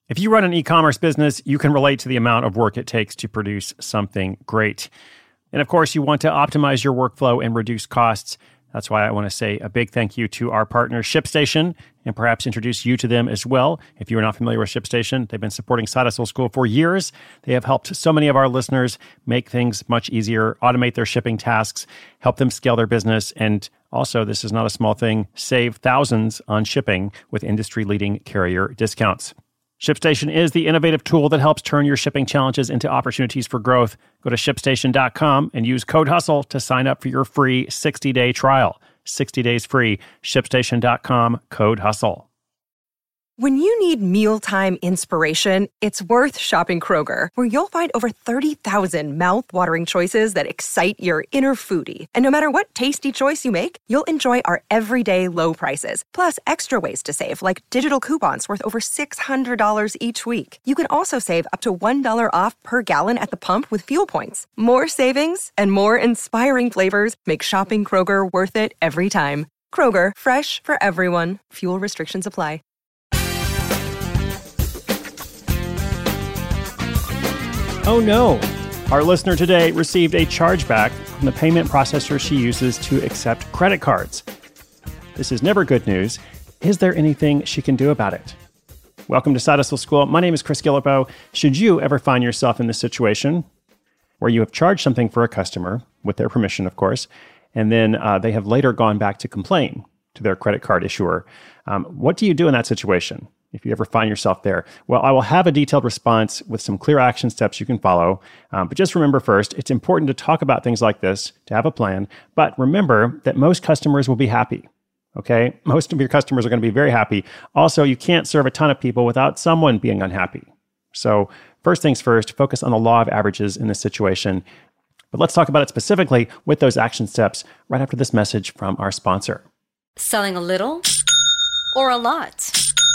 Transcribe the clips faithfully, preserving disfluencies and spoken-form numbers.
If you run an e-commerce business, you can relate to the amount of work it takes to produce something great. And of course, you want to optimize your workflow and reduce costs. That's why I want to say a big thank you to our partner, ShipStation, and perhaps introduce you to them as well. If you are not familiar with ShipStation, they've been supporting Side Hustle School for years. They have helped so many of our listeners make things much easier, automate their shipping tasks, help them scale their business, and also, this is not a small thing, save thousands on shipping with industry-leading carrier discounts. ShipStation is the innovative tool that helps turn your shipping challenges into opportunities for growth. Go to ship station dot com and use code HUSTLE to sign up for your free sixty-day trial. sixty days free. ship station dot com, code HUSTLE. When you need mealtime inspiration, it's worth shopping Kroger, where you'll find over thirty thousand mouth-watering choices that excite your inner foodie. And no matter what tasty choice you make, you'll enjoy our everyday low prices, plus extra ways to save, like digital coupons worth over six hundred dollars each week. You can also save up to one dollar off per gallon at the pump with fuel points. More savings and more inspiring flavors make shopping Kroger worth it every time. Kroger, fresh for everyone. Fuel restrictions apply. Oh no! Our listener today received a chargeback from the payment processor she uses to accept credit cards. This is never good news. Is there anything she can do about it? Welcome to Side Hustle School. My name is Chris Guillebeau. Should you ever find yourself in this situation where you have charged something for a customer, with their permission, of course, and then uh, they have later gone back to complain to their credit card issuer, um, what do you do in that situation? If you ever find yourself there? Well, I will have a detailed response with some clear action steps you can follow. Um, but just remember first, it's important to talk about things like this, to have a plan. But remember that most customers will be happy. Okay? Most of your customers are going to be very happy. Also, you can't serve a ton of people without someone being unhappy. So first things first, focus on the law of averages in this situation. But let's talk about it specifically with those action steps right after this message from our sponsor. Selling a little or a lot?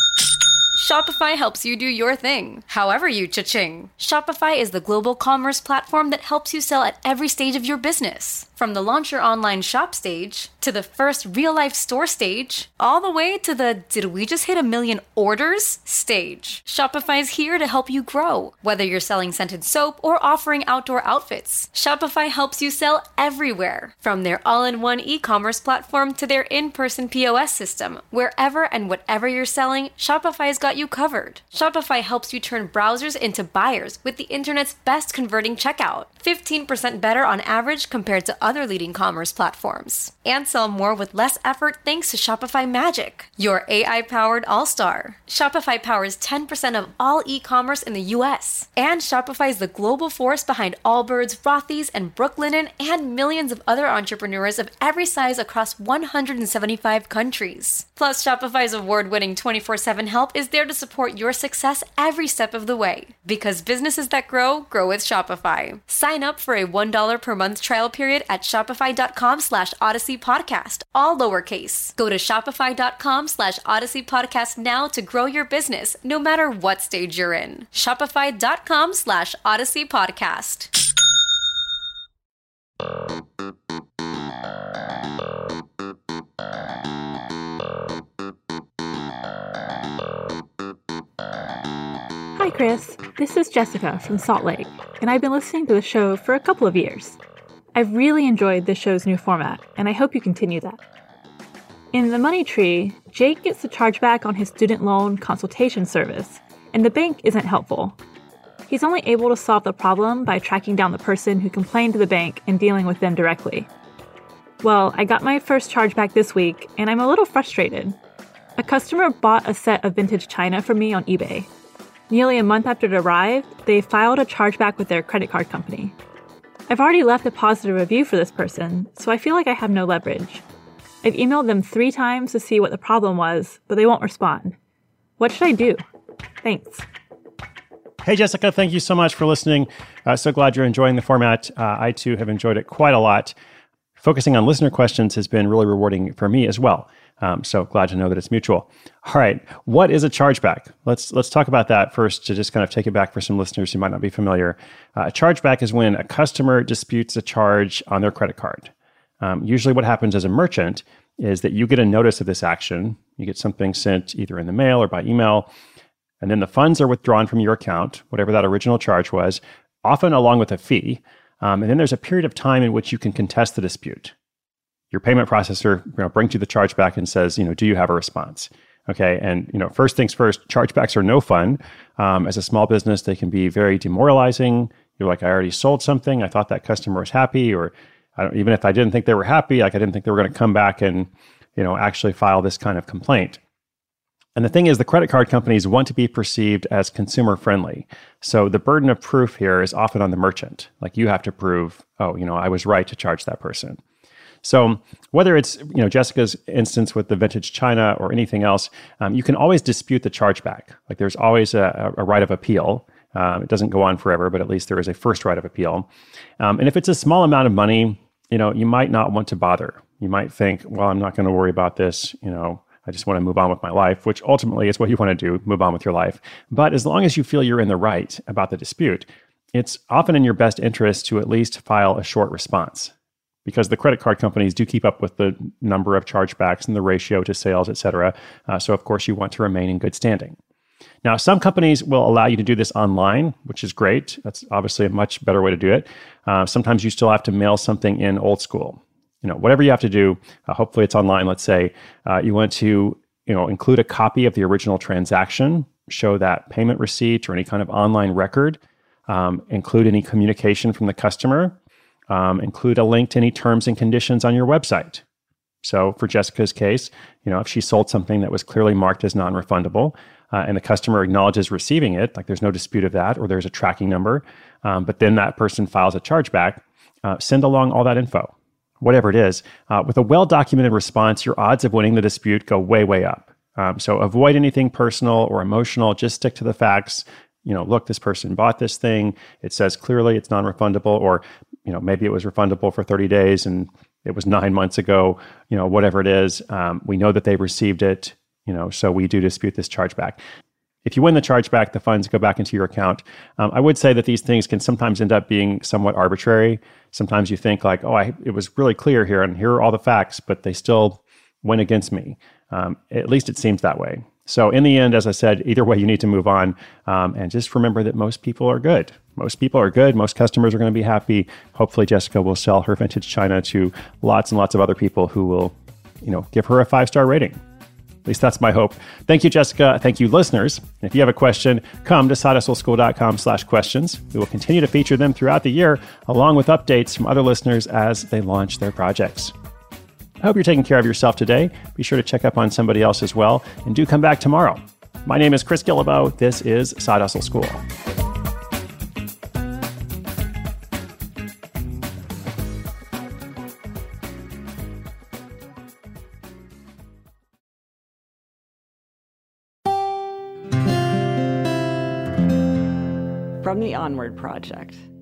Shopify helps you do your thing, however you cha-ching. Shopify is the global commerce platform that helps you sell at every stage of your business. From the launch your online shop stage, to the first real-life store stage, all the way to the did we just hit a million orders stage. Shopify's here to help you grow. Whether you're selling scented soap or offering outdoor outfits, Shopify helps you sell everywhere. From their all-in-one e-commerce platform to their in-person P O S system, wherever and whatever you're selling, Shopify's got you covered. Shopify helps you turn browsers into buyers with the internet's best converting checkout. fifteen percent better on average compared to other leading commerce platforms. And sell more with less effort thanks to Shopify Magic, your A I-powered all-star. Shopify powers ten percent of all e-commerce in the U S. And Shopify is the global force behind Allbirds, Rothy's, and Brooklinen, and millions of other entrepreneurs of every size across one hundred seventy-five countries. Plus, Shopify's award-winning twenty-four seven help is there to support your success every step of the way. Because businesses that grow, grow with Shopify. Sign up for a one dollar per month trial period at shopify.com slash Odyssey Podcast, all lowercase. Go to shopify.com slash Odyssey Podcast now to grow your business, no matter what stage you're in. Shopify.com slash Odyssey Podcast. Hi, Chris. This is Jessica from Salt Lake, and I've been listening to the show for a couple of years. I've really enjoyed the show's new format, and I hope you continue that. In The Money Tree, Jake gets a chargeback on his student loan consultation service, and the bank isn't helpful. He's only able to solve the problem by tracking down the person who complained to the bank and dealing with them directly. Well, I got my first chargeback this week, and I'm a little frustrated. A customer bought a set of vintage china from me on eBay. Nearly a month after it arrived, they filed a chargeback with their credit card company. I've already left a positive review for this person, so I feel like I have no leverage. I've emailed them three times to see what the problem was, but they won't respond. What should I do? Thanks. Hey, Jessica, thank you so much for listening. Uh, so glad you're enjoying the format. Uh, I, too, have enjoyed it quite a lot. Focusing on listener questions has been really rewarding for me as well. Um, so glad to know that it's mutual. All right, what is a chargeback? Let's let's talk about that first to just kind of take it back for some listeners who might not be familiar. Uh, a chargeback is when a customer disputes a charge on their credit card. Um, usually what happens as a merchant is that you get a notice of this action. You get something sent either in the mail or by email. And then the funds are withdrawn from your account, whatever that original charge was, often along with a fee. Um, and then there's a period of time in which you can contest the dispute. Your payment processor, you know, brings you the chargeback and says, you know, do you have a response? Okay, and you know, first things first, chargebacks are no fun. Um, as a small business, they can be very demoralizing. You're like, I already sold something. I thought that customer was happy, or I don't, even if I didn't think they were happy, like I didn't think they were going to come back and, you know, actually file this kind of complaint. And the thing is, the credit card companies want to be perceived as consumer friendly. So the burden of proof here is often on the merchant. Like you have to prove, oh, you know, I was right to charge that person. So whether it's, you know, Jessica's instance with the vintage china or anything else, um, you can always dispute the chargeback. Like there's always a, a right of appeal. Um, it doesn't go on forever, but at least there is a first right of appeal. Um, and if it's a small amount of money, you know, you might not want to bother. You might think, well, I'm not going to worry about this. You know, I just want to move on with my life, which ultimately is what you want to do, move on with your life. But as long as you feel you're in the right about the dispute, it's often in your best interest to at least file a short response, because the credit card companies do keep up with the number of chargebacks and the ratio to sales, et cetera. Uh, so, of course, you want to remain in good standing. Now, some companies will allow you to do this online, which is great. That's obviously a much better way to do it. Uh, sometimes you still have to mail something in old school. You know, whatever you have to do, uh, hopefully it's online. Let's say uh, you want to, you know, include a copy of the original transaction, show that payment receipt or any kind of online record, um, include any communication from the customer, um, include a link to any terms and conditions on your website. So for Jessica's case, you know, if she sold something that was clearly marked as non-refundable, uh, and the customer acknowledges receiving it, like there's no dispute of that, or there's a tracking number, um, but then that person files a chargeback, uh, send along all that info, whatever it is. Uh, with a well-documented response, your odds of winning the dispute go way, way up. Um, so avoid anything personal or emotional. Just stick to the facts. You know, look, this person bought this thing. It says clearly it's non-refundable, or, you know, maybe it was refundable for thirty days and it was nine months ago, you know, whatever it is. Um, we know that they received it, you know, so we do dispute this chargeback. If you win the chargeback, the funds go back into your account. Um, I would say that these things can sometimes end up being somewhat arbitrary. Sometimes you think like, oh, I, it was really clear here and here are all the facts, but they still went against me. Um, at least it seems that way. So in the end, as I said, either way, you need to move on. Um, and just remember that most people are good. Most people are good. Most customers are going to be happy. Hopefully, Jessica will sell her vintage china to lots and lots of other people who will, you know, give her a five-star rating. At least that's my hope. Thank you, Jessica. Thank you, listeners. And if you have a question, come to sidehustleschool.com slash questions. We will continue to feature them throughout the year, along with updates from other listeners as they launch their projects. I hope you're taking care of yourself today. Be sure to check up on somebody else as well. And do come back tomorrow. My name is Chris Guillebeau. This is Side Hustle School. From the Onward Project.